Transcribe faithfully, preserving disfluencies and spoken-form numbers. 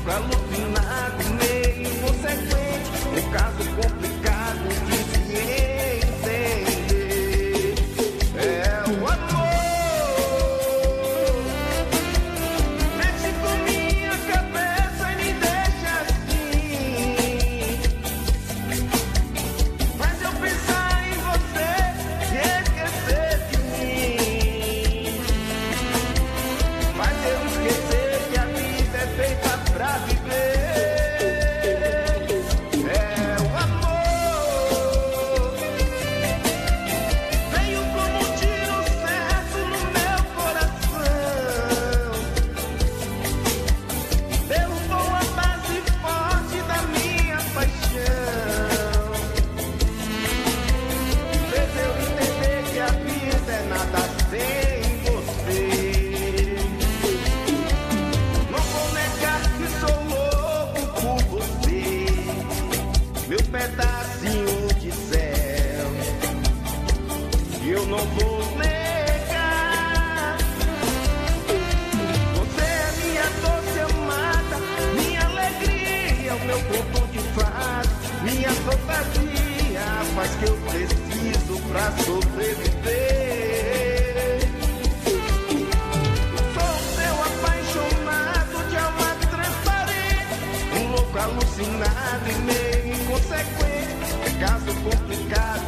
louco, alucinado, meio inconsequente, um caso complicado de se entender. É o amor, mexe com minha cabeça e me deixa assim, faz eu pensar em você e esquecer de mim, faz eu esquecer que a vida é feita pra viver. É o amor, veio como um tiro certo no meu coração, derrubou a base forte da minha paixão, fez eu entender que a vida é nada sem você. Não vou negar que sou louco por você, meu pedacinho de céu. Eu não vou negar. Você é minha doce amada, minha alegria, o meu conto de fadas, minha fantasia, a paz que eu preciso pra sobreviver. Sou seu apaixonado de alma transparente, um louco alucinado e meio inconsequente, é caso complicado